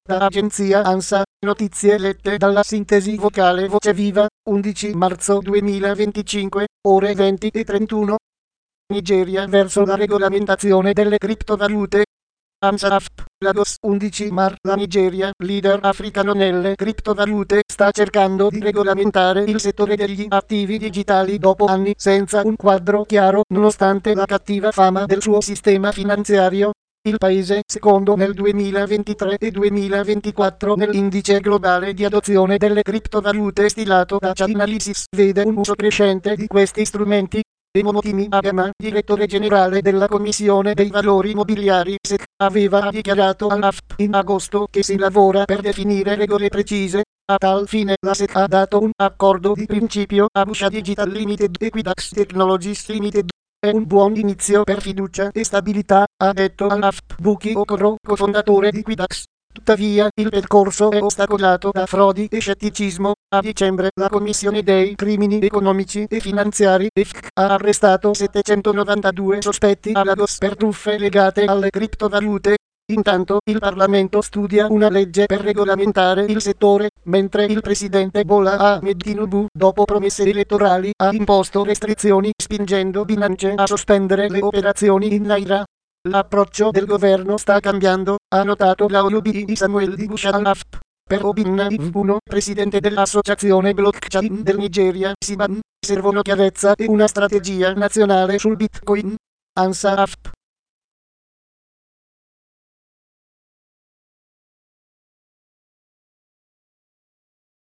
Da agenzia ANSA, notizie lette dalla sintesi vocale Voce Viva, 11 marzo 2025, ore 20:31. Nigeria verso la regolamentazione delle criptovalute. ANSAF, Lagos 11 Mar. La Nigeria, leader africano nelle criptovalute, sta cercando di regolamentare il settore degli attivi digitali dopo anni senza un quadro chiaro, nonostante la cattiva fama del suo sistema finanziario. Il paese, secondo nel 2023 e 2024 nell'indice globale di adozione delle criptovalute stilato da Chainalysis, vede un uso crescente di questi strumenti. Monotimi Agama, direttore generale della Commissione dei Valori Mobiliari SEC, aveva dichiarato all'AFP in agosto che si lavora per definire regole precise. A tal fine la SEC ha dato un accordo di principio a Busha Digital Limited e Equidax Technologies Limited. È un buon inizio per fiducia e stabilità, ha detto all'AFP Buki Okoro, cofondatore di Equidax. Tuttavia, il percorso è ostacolato da frodi e scetticismo. A dicembre, la Commissione dei Crimini Economici e Finanziari (EFC) ha arrestato 792 sospetti a Lagos per truffe legate alle criptovalute. Intanto, il Parlamento studia una legge per regolamentare il settore, mentre il presidente Bola Ahmed Tinubu, dopo promesse elettorali, ha imposto restrizioni spingendo Binance a sospendere le operazioni in Naira. L'approccio del governo sta cambiando, ha notato l'AOB di Samuel Di Busha al-Afp. Per Obinna Ivuno, presidente dell'Associazione Blockchain del Nigeria, SIBAN, servono chiarezza e una strategia nazionale sul Bitcoin. ANSA-AFP.